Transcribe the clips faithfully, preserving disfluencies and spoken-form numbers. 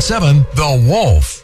seven The Wolf.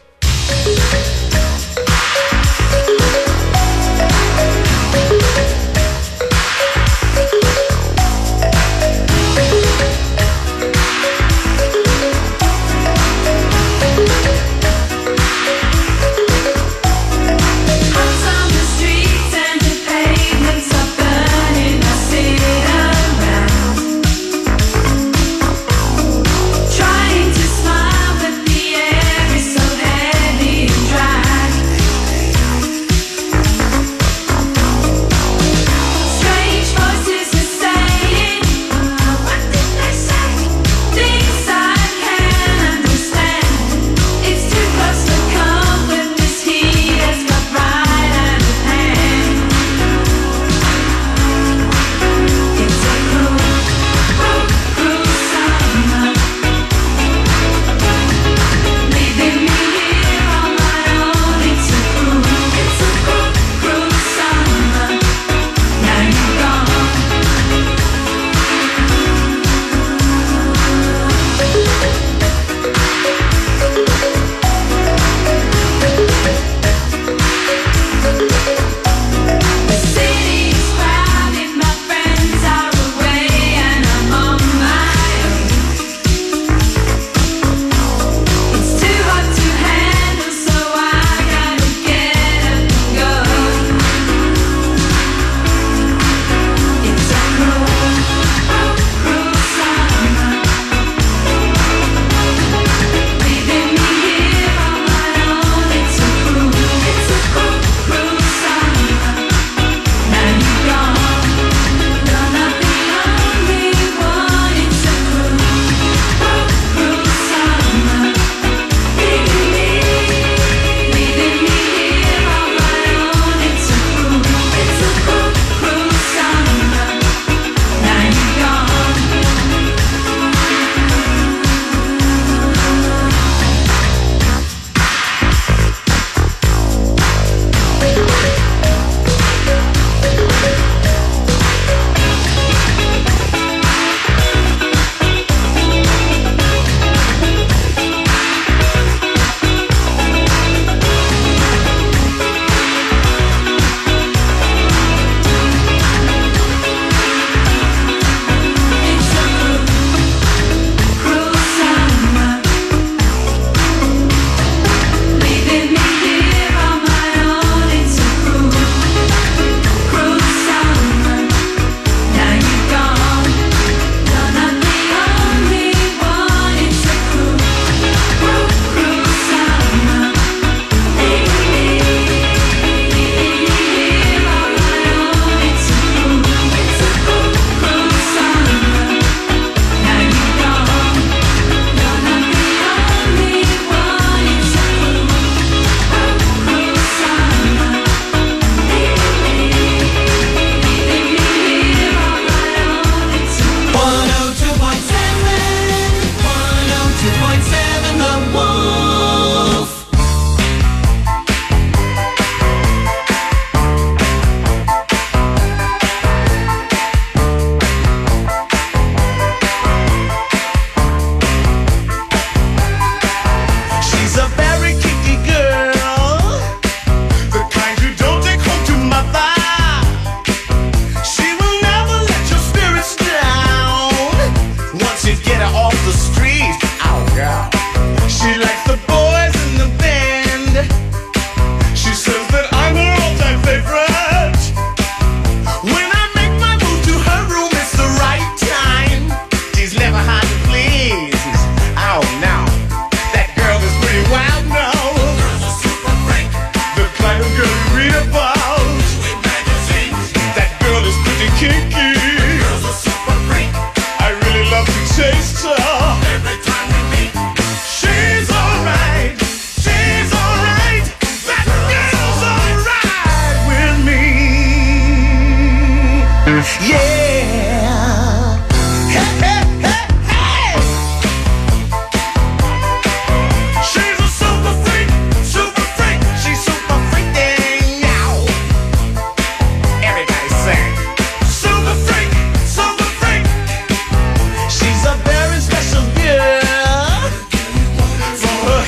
From her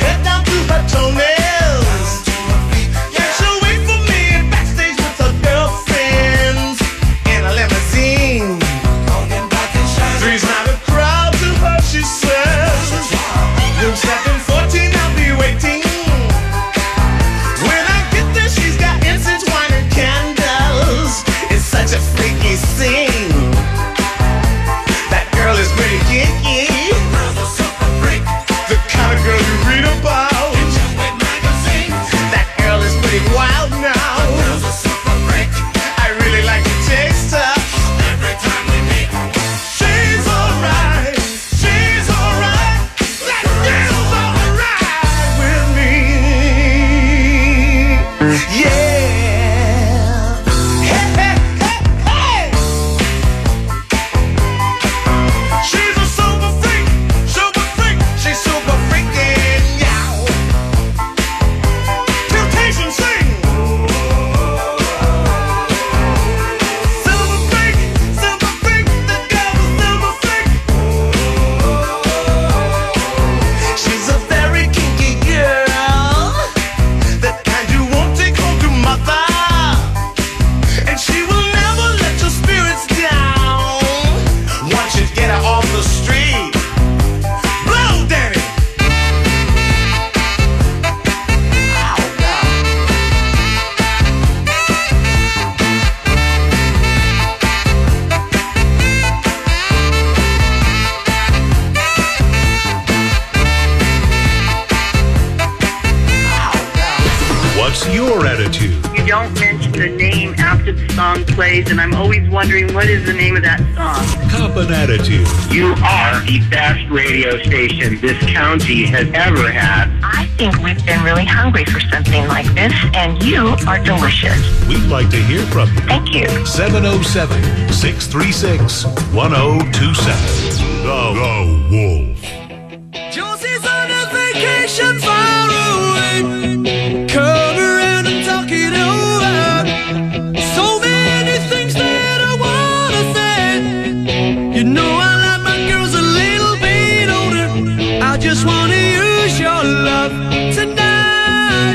your attitude. You don't mention the name after the song plays, and I'm always wondering what is the name of that song. Cop an attitude. You are the best radio station this county has ever had. I think we've been really hungry for something like this, and you are delicious. We'd like to hear from you. Thank you. seven oh seven, six three six, one oh two seven. The, the Wolf. Josie's on a vacation far away. Come around and talk it over. So many things that I wanna say. You know I like my girls a little bit older. I just wanna use your love tonight.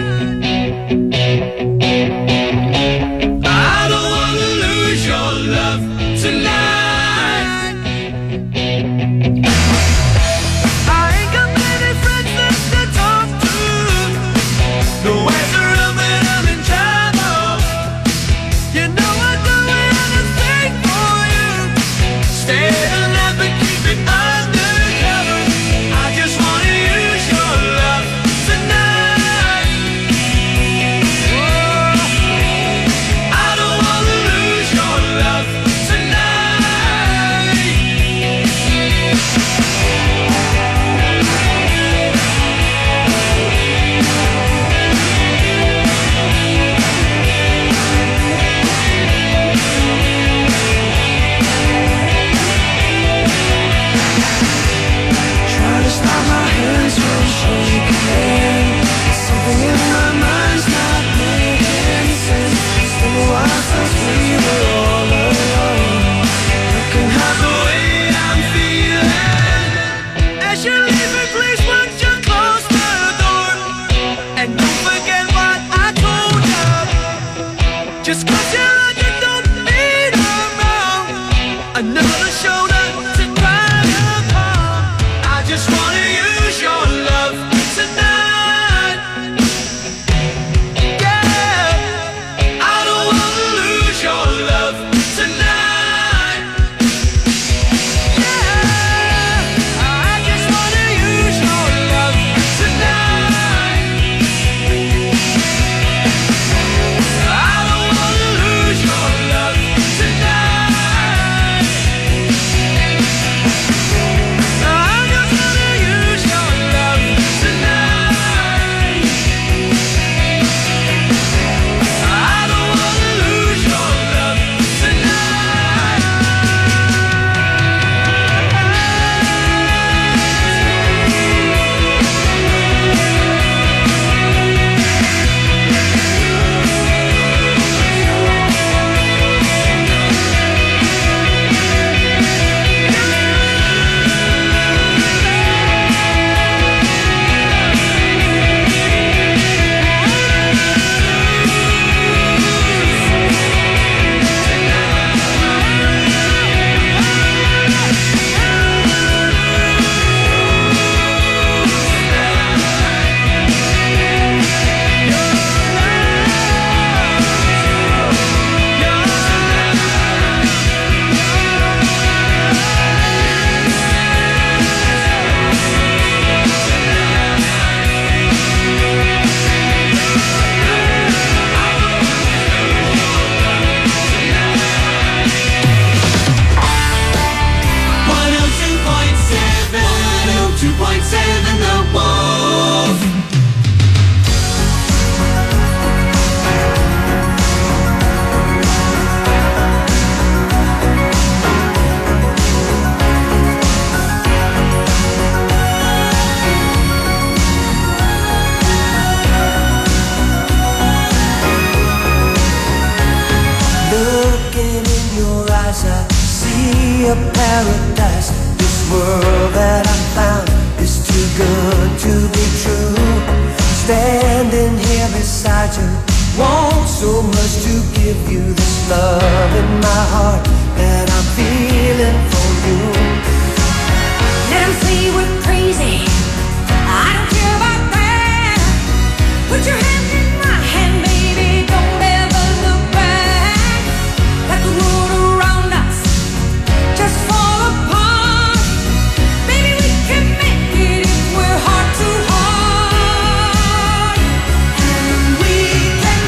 I don't wanna lose your love tonight. We can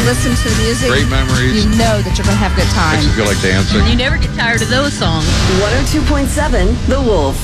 listen to the music, Great memories. you know that you're going to have a good time. Makes you feel like dancing. You never get tired of those songs. one oh two point seven The Wolf.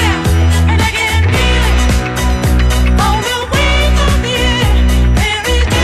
There is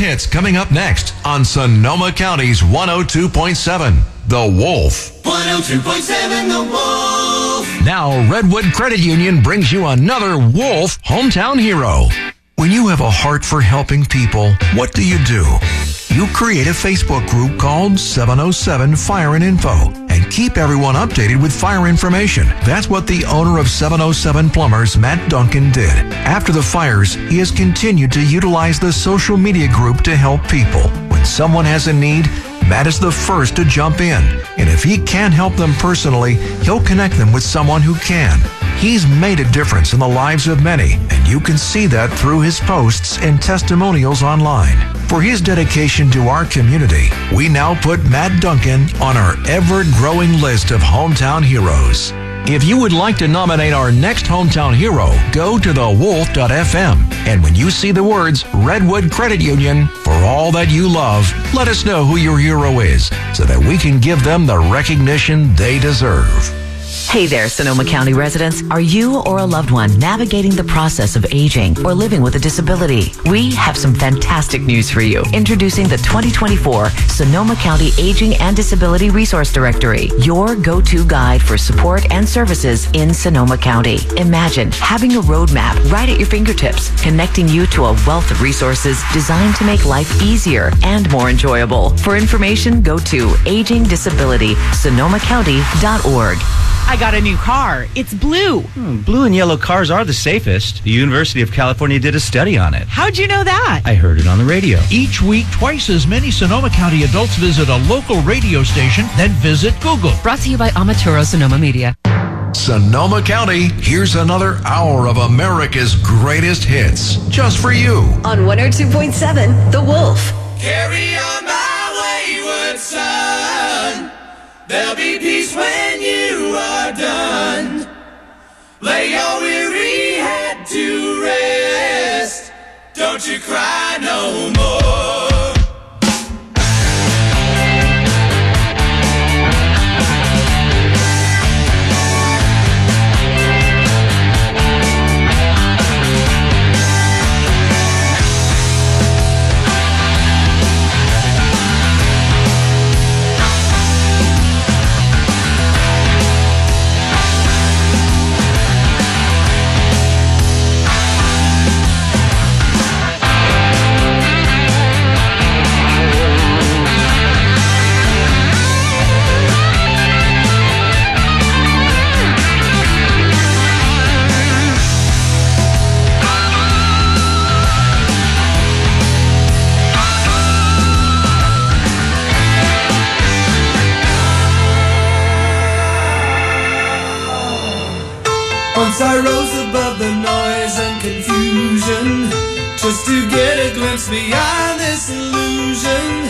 hits coming up next on Sonoma County's one oh two point seven, The Wolf. one oh two point seven The Wolf. Now, Redwood Credit Union brings you another Wolf hometown hero. When you have a heart for helping people, what do you do? You create a Facebook group called seven oh seven Fire and Info and keep everyone updated with fire information. That's what the owner of seven oh seven Plumbers, Matt Duncan, did. After the fires, he has continued to utilize the social media group to help people. When someone has a need, Matt is the first to jump in. And if he can't help them personally, he'll connect them with someone who can. He's made a difference in the lives of many, and you can see that through his posts and testimonials online. For his dedication to our community, we now put Matt Duncan on our ever-growing list of hometown heroes. If you would like to nominate our next hometown hero, go to the wolf dot f m. And when you see the words Redwood Credit Union, for all that you love, let us know who your hero is so that we can give them the recognition they deserve. Hey there, Sonoma County residents. Are you or a loved one navigating the process of aging or living with a disability? We have some fantastic news for you. Introducing the twenty twenty-four Sonoma County Aging and Disability Resource Directory, your go-to guide for support and services in Sonoma County. Imagine having a roadmap right at your fingertips, connecting you to a wealth of resources designed to make life easier and more enjoyable. For information, go to aging disability sonoma county dot org. I got a new car. It's blue. Hmm, blue and yellow cars are the safest. The University of California did a study on it. How'd you know that? I heard it on the radio. Each week, twice as many Sonoma County adults visit a local radio station than visit Google. Brought to you by Amaturo Sonoma Media. Sonoma County, here's another hour of America's greatest hits, just for you. On one oh two point seven, The Wolf. Carry on my wayward son. There'll be peace when you are done. Lay your weary head to rest. Don't you cry no more. Once I rose above the noise and confusion, just to get a glimpse beyond this illusion.